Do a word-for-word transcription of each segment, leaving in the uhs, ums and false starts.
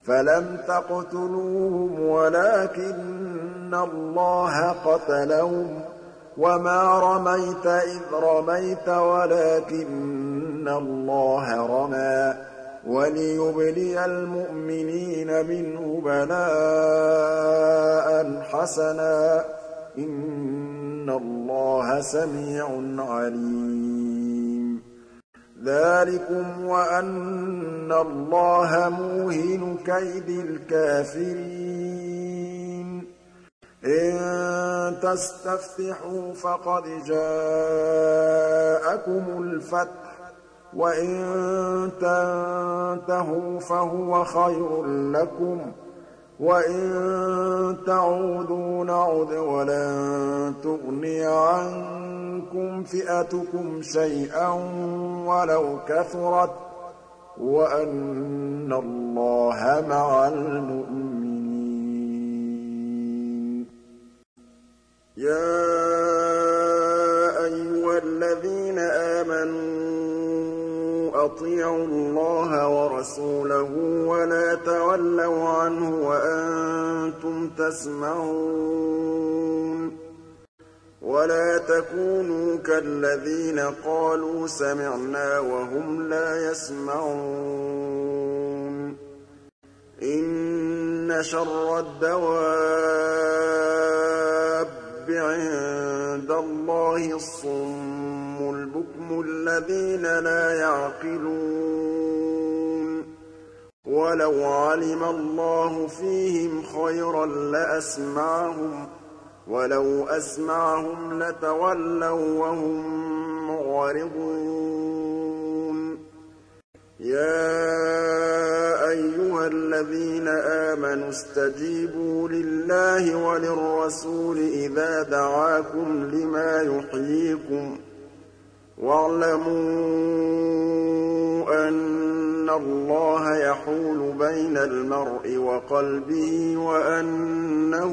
فَلَمْ تَقْتُلُوهُمْ وَلَٰكِنَّ اللَّهَ قَتَلَهُمْ ۚ وَمَا رَمَيْتَ إِذْ رَمَيْتَ وَلَٰكِنَّ اللَّهَ رَمَىٰ ۚ وَلِيُبْلِيَ الْمُؤْمِنِينَ مِنْهُ بَلَاءً حَسَنًا ۚ إِنَّ اللَّهَ سَمِيعٌ عَلِيمٌ ذَٰلِكُمْ وَأَنَّ اللَّهَ مُوهِنُ كَيْدِ الْكَافِرِينَ إِن تَسْتَفْتِحُوا فَقَدْ جَاءَكُمُ الْفَتْحُ ۖ وَإِن تَنتَهُوا فَهُوَ خَيْرٌ لَّكُمْ ۖ وَإِن تَعُودُوا نَعُدْ وَلَن تُغْنِيَ عَنكُمْ فِئَتُكُمْ شَيْئًا وَلَوْ كَثُرَتْ ۚ وَأَنَّ اللَّهَ مَعَ الْمُؤْمِنِينَ يَا أَيُّهَا الَّذِينَ آمَنُوا أَطِيعُوا اللَّهَ وَرَسُولَهُ وَلَا تَوَلَّوْا عَنْهُ وَأَنتُمْ تَسْمَعُونَ وَلَا تَكُونُوا كَالَّذِينَ قَالُوا سَمِعْنَا وَهُمْ لَا يَسْمَعُونَ إِنَّ شَرَّ الدَّوَابِّ عِندَ اللَّهِ الصُّمُّ الْبُكْمُ الَّذِينَ لَا يَعْقِلُونَ وَلَوْ عَلِمَ اللَّهُ فِيهِمْ خَيْرًا لَّأَسْمَعَهُمْ ۖ وَلَوْ أَسْمَعَهُمْ لَتَوَلَّوا وَّهُم مُّعْرِضُونَ يَا أَيُّهَا الَّذِينَ آمَنُوا اسْتَجِيبُوا لِلَّهِ وَلِلرَّسُولِ إِذَا دَعَاكُمْ لِمَا يُحْيِيكُمْ ۖ وَاعْلَمُوا أَنَّ اللَّهَ يَحُولُ بَيْنَ الْمَرْءِ وَقَلْبِهِ وَأَنَّهُ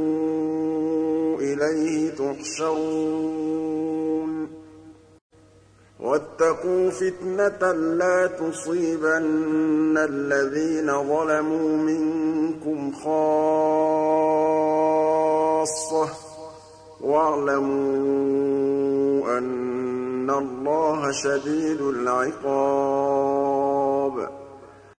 إِلَيْهِ تُحْشَرُونَ وَاتَّقُوا فِتْنَةً لَّا تُصِيبَنَّ الَّذِينَ ظَلَمُوا مِنكُمْ خَاصَّةً ۖ وَاعْلَمُوا أَنَّ اللَّهَ شَدِيدُ الْعِقَابِ